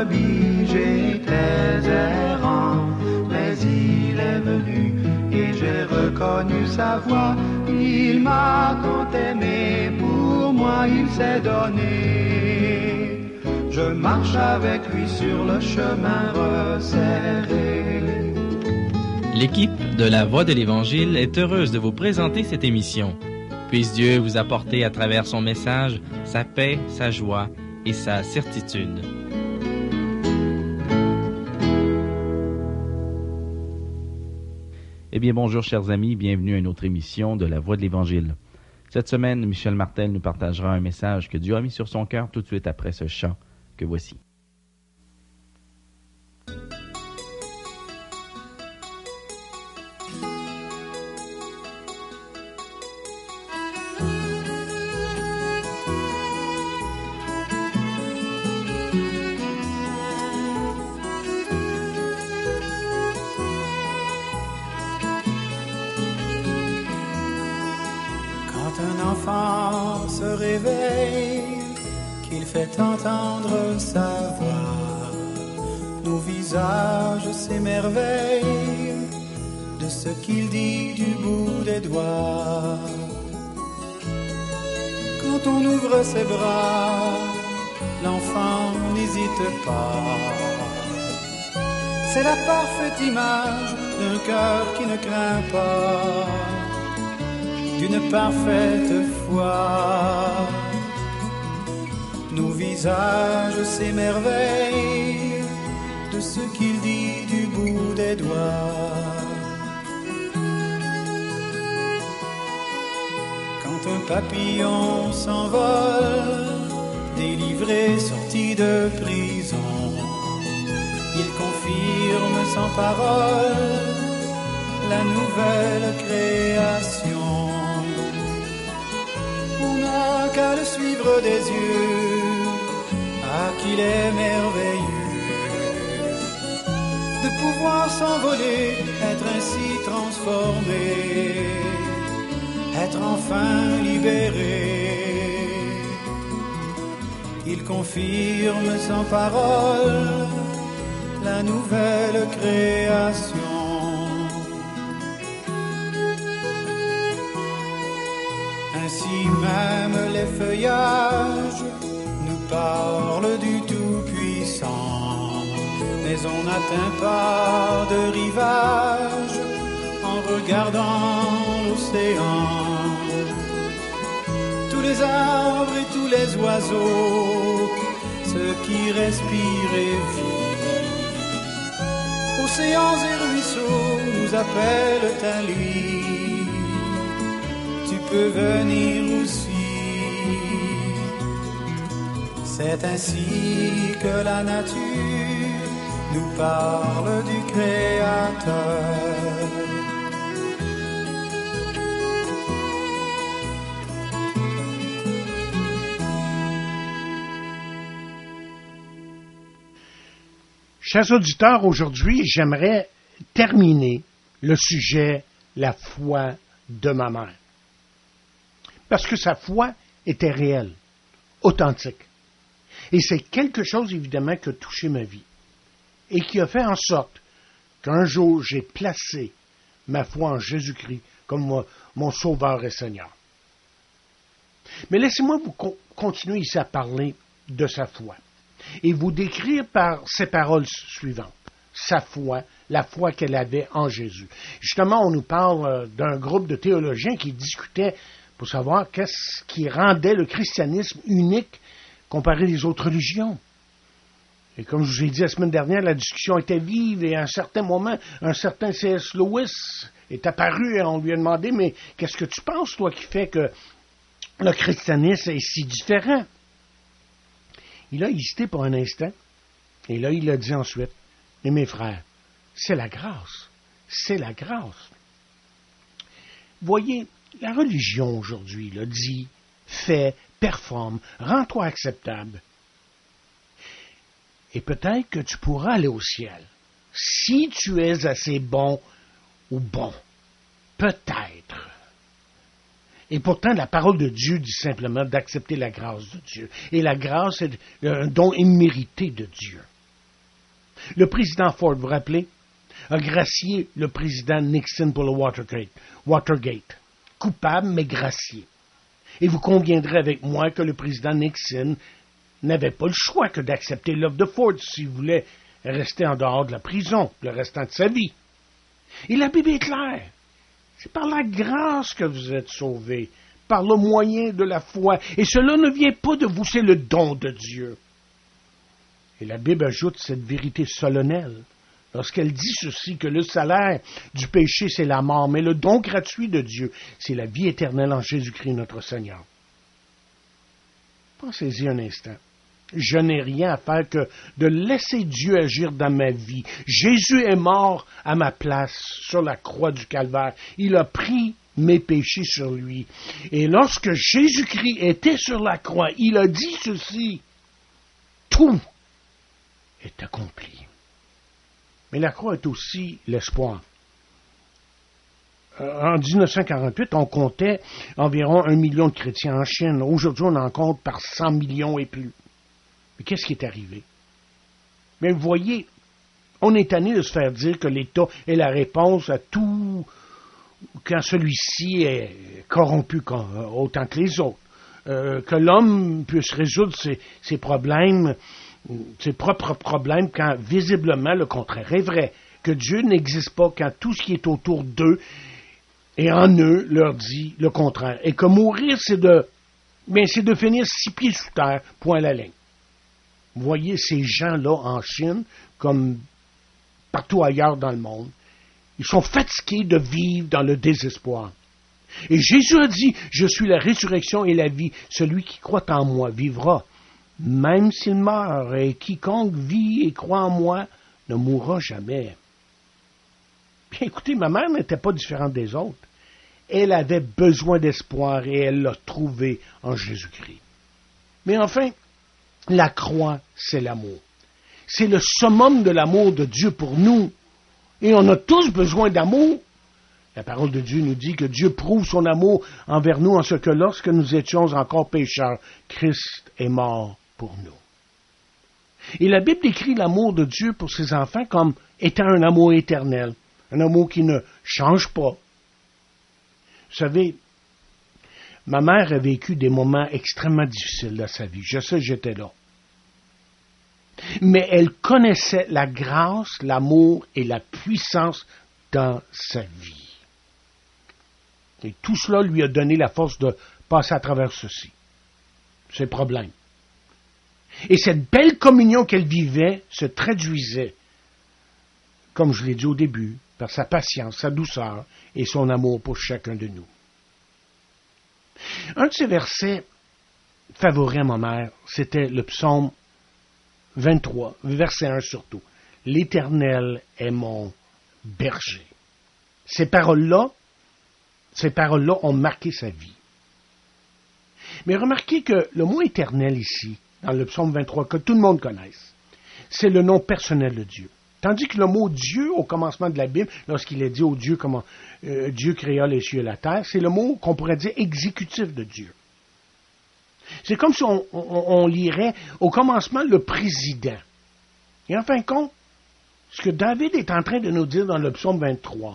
brebis, j'étais errant, mais il est venu et j'ai reconnu sa voix. Il m'a tant aimé, pour moi il s'est donné. Je marche avec lui sur le chemin resserré. L'équipe de La Voix de l'Évangile est heureuse de vous présenter cette émission. Puisse Dieu vous apporter à travers son message sa paix, sa joie et sa certitude. Eh bien, bonjour chers amis, bienvenue à une autre émission de La Voix de l'Évangile. Cette semaine, Michel Martel nous partagera un message que Dieu a mis sur son cœur tout de suite après ce chant que voici. Un enfant se réveille, qu'il fait entendre sa voix, nos visages s'émerveillent de ce qu'il dit du bout des doigts. Quand on ouvre ses bras, l'enfant n'hésite pas. C'est la parfaite image d'un cœur qui ne craint pas, d'une parfaite foi. Nos visages s'émerveillent de ce qu'il dit du bout des doigts. Quand un papillon s'envole, délivré, sorti de prison, il confirme sans parole la nouvelle création. Qu'à le suivre des yeux, qu'il est merveilleux de pouvoir s'envoler, être ainsi transformé, être enfin libéré. Il confirme sans parole la nouvelle création. Ainsi même les feuillages nous parlent du Tout-Puissant, mais on n'atteint pas de rivage en regardant l'océan. Tous les arbres et tous les oiseaux, ceux qui respirent et vivent, océans et ruisseaux nous appellent à lui. Tu peux venir aussi. C'est ainsi que la nature nous parle du Créateur. Chers auditeurs, aujourd'hui, j'aimerais terminer le sujet « La foi de ma mère ». Parce que sa foi était réelle, authentique. Et c'est quelque chose, évidemment, qui a touché ma vie. Et qui a fait en sorte qu'un jour, j'ai placé ma foi en Jésus-Christ comme mon Sauveur et Seigneur. Mais laissez-moi vous continuer ici à parler de sa foi. Et vous décrire par ces paroles suivantes. Sa foi, la foi qu'elle avait en Jésus. Justement, on nous parle d'un groupe de théologiens qui discutaient pour savoir qu'est-ce qui rendait le christianisme unique comparé aux autres religions. Et comme je vous ai dit la semaine dernière, la discussion était vive et à un certain moment, un certain C.S. Lewis est apparu et on lui a demandé « Mais qu'est-ce que tu penses, toi, qui fait que le christianisme est si différent? » Il a hésité pour un instant et là, il a dit ensuite « Mais mes frères, c'est la grâce. C'est la grâce. » Voyez, la religion aujourd'hui là, dit, fait, performe, rends-toi acceptable. Et peut-être que tu pourras aller au ciel. Si tu es assez bon ou bon. Peut-être. Et pourtant, la parole de Dieu dit simplement d'accepter la grâce de Dieu. Et la grâce est un don immérité de Dieu. Le président Ford, vous vous rappelez, a gracié le président Nixon pour le Watergate. Coupable, mais gracié. Et vous conviendrez avec moi que le président Nixon n'avait pas le choix que d'accepter l'offre de Ford s'il voulait rester en dehors de la prison le restant de sa vie. Et la Bible est claire. C'est par la grâce que vous êtes sauvés, par le moyen de la foi. Et cela ne vient pas de vous, c'est le don de Dieu. Et la Bible ajoute cette vérité solennelle lorsqu'elle dit ceci, que le salaire du péché, c'est la mort, mais le don gratuit de Dieu, c'est la vie éternelle en Jésus-Christ notre Seigneur. Pensez-y un instant. Je n'ai rien à faire que de laisser Dieu agir dans ma vie. Jésus est mort à ma place sur la croix du Calvaire. Il a pris mes péchés sur lui. Et lorsque Jésus-Christ était sur la croix, il a dit ceci, tout est accompli. Mais la croix est aussi l'espoir. En 1948, on comptait environ 1 million de chrétiens en Chine. Aujourd'hui, on en compte par 100 millions et plus. Mais qu'est-ce qui est arrivé? Mais vous voyez, on est tanné de se faire dire que l'État est la réponse à tout quand celui-ci est corrompu autant que les autres. Que l'homme puisse résoudre ses problèmes, ses propres problèmes, quand visiblement le contraire est vrai. Que Dieu n'existe pas quand tout ce qui est autour d'eux et en eux leur dit le contraire. Et que mourir, c'est de finir 6 pieds sous terre, point à la ligne. Vous voyez ces gens-là en Chine, comme partout ailleurs dans le monde, ils sont fatigués de vivre dans le désespoir. Et Jésus a dit, « Je suis la résurrection et la vie. Celui qui croit en moi vivra, même s'il meurt. Et quiconque vit et croit en moi ne mourra jamais. » Bien, écoutez, ma mère n'était pas différente des autres. Elle avait besoin d'espoir et elle l'a trouvé en Jésus-Christ. Mais enfin, la croix, c'est l'amour. C'est le summum de l'amour de Dieu pour nous. Et on a tous besoin d'amour. La parole de Dieu nous dit que Dieu prouve son amour envers nous en ce que lorsque nous étions encore pécheurs, Christ est mort pour nous. Et la Bible décrit l'amour de Dieu pour ses enfants comme étant un amour éternel, un amour qui ne change pas. Vous savez, ma mère a vécu des moments extrêmement difficiles dans sa vie. Je sais, j'étais là. Mais elle connaissait la grâce, l'amour et la puissance dans sa vie. Et tout cela lui a donné la force de passer à travers ceci, ces problèmes. Et cette belle communion qu'elle vivait se traduisait, comme je l'ai dit au début, par sa patience, sa douceur et son amour pour chacun de nous. Un de ses versets favoris à ma mère, c'était le psaume 23, verset 1 surtout. « L'Éternel est mon berger. » Ces paroles-là ont marqué sa vie. Mais remarquez que le mot « éternel » ici, dans le psaume 23, que tout le monde connaisse, c'est le nom personnel de Dieu. Tandis que le mot « Dieu » au commencement de la Bible, lorsqu'il est dit au Dieu comment Dieu créa les cieux et la terre, c'est le mot qu'on pourrait dire exécutif de Dieu. C'est comme si on lirait au commencement le président. Et en fin de compte, ce que David est en train de nous dire dans le psaume 23,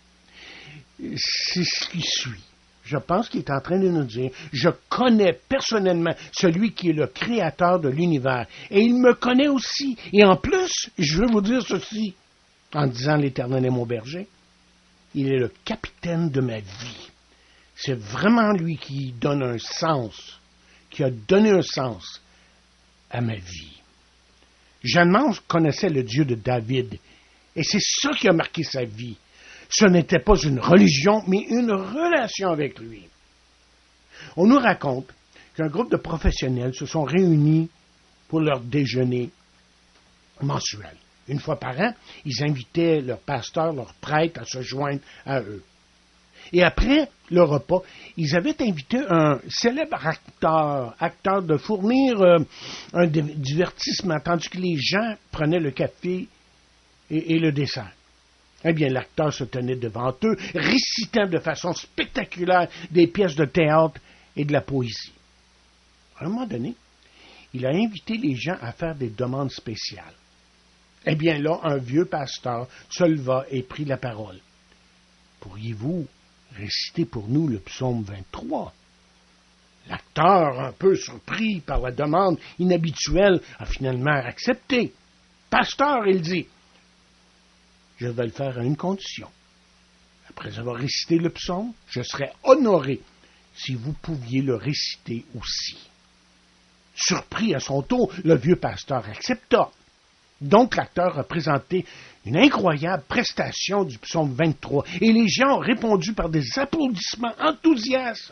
c'est ce qui suit. Je pense qu'il est en train de nous dire, je connais personnellement celui qui est le créateur de l'univers. Et il me connaît aussi. Et en plus, je veux vous dire ceci, en disant l'Éternel est mon berger, il est le capitaine de ma vie. C'est vraiment lui qui donne un sens, qui a donné un sens à ma vie. Jeanne-Mance connaissait le Dieu de David, et c'est ça qui a marqué sa vie. Ce n'était pas une religion, mais une relation avec lui. On nous raconte qu'un groupe de professionnels se sont réunis pour leur déjeuner mensuel. Une fois par an, ils invitaient leur pasteur, leur prêtre à se joindre à eux. Et après le repas, ils avaient invité un célèbre acteur de fournir un divertissement, tandis que les gens prenaient le café et le dessert. Eh bien, l'acteur se tenait devant eux, récitant de façon spectaculaire des pièces de théâtre et de la poésie. À un moment donné, il a invité les gens à faire des demandes spéciales. Eh bien là, un vieux pasteur se leva et prit la parole. Pourriez-vous réciter pour nous le psaume 23? L'acteur, un peu surpris par la demande inhabituelle, a finalement accepté. Pasteur, il dit, je vais le faire à une condition. Après avoir récité le psaume, je serais honoré si vous pouviez le réciter aussi. Surpris à son tour, le vieux pasteur accepta. Donc l'acteur a présenté une incroyable prestation du psaume 23 et les gens ont répondu par des applaudissements enthousiastes.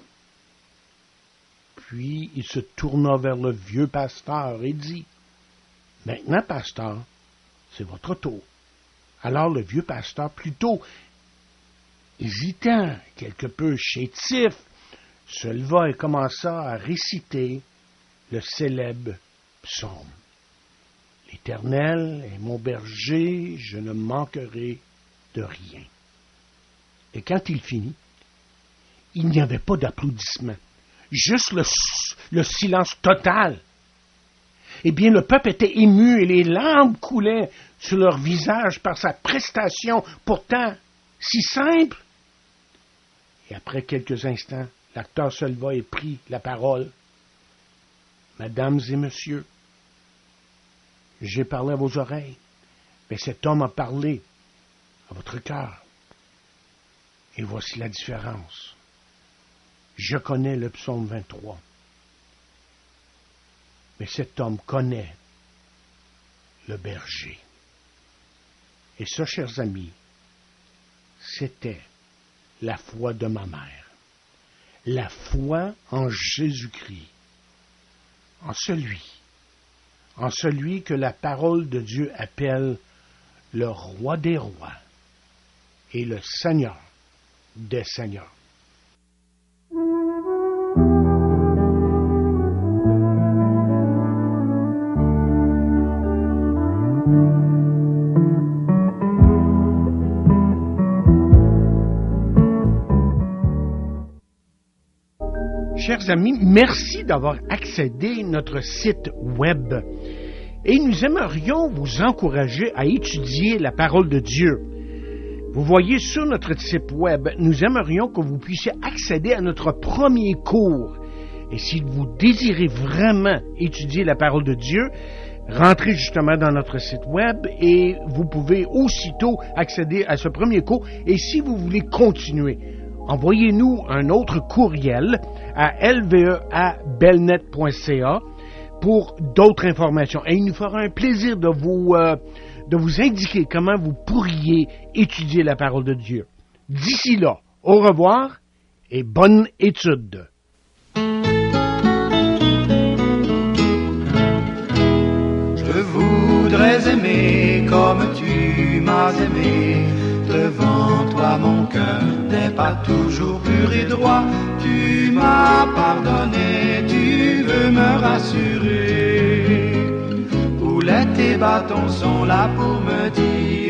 Puis il se tourna vers le vieux pasteur et dit, « Maintenant, pasteur, c'est votre tour. » Alors le vieux pasteur, plutôt hésitant, quelque peu chétif, se leva et commença à réciter le célèbre psaume. « L'Éternel est mon berger, je ne manquerai de rien. » Et quand il finit, il n'y avait pas d'applaudissements, juste le silence total. Eh bien, le peuple était ému et les larmes coulaient sur leur visage par sa prestation, pourtant si simple. Et après quelques instants, l'acteur se leva et prit la parole. « Mesdames et messieurs, j'ai parlé à vos oreilles, mais cet homme a parlé à votre cœur. Et voici la différence. Je connais le psaume 23, mais cet homme connaît le berger. » Et ça, chers amis, c'était la foi de ma mère. La foi en Jésus-Christ, en celui que la parole de Dieu appelle le roi des rois et le Seigneur des seigneurs. Chers amis, merci d'avoir accédé à notre site web et nous aimerions vous encourager à étudier la parole de Dieu. Vous voyez, sur notre site web, nous aimerions que vous puissiez accéder à notre premier cours. Et si vous désirez vraiment étudier la parole de Dieu, rentrez justement dans notre site web et vous pouvez aussitôt accéder à ce premier cours. Et si vous voulez continuer, envoyez-nous un autre courriel à lve@belnet.ca pour d'autres informations. Et il nous fera un plaisir de vous indiquer comment vous pourriez étudier la parole de Dieu. D'ici là, au revoir et bonne étude. Je voudrais aimer comme tu m'as aimé. Devant toi mon cœur n'est pas toujours pur et droit. Tu m'as pardonné, tu veux me rassurer. Boulettes et bâtons sont là pour me dire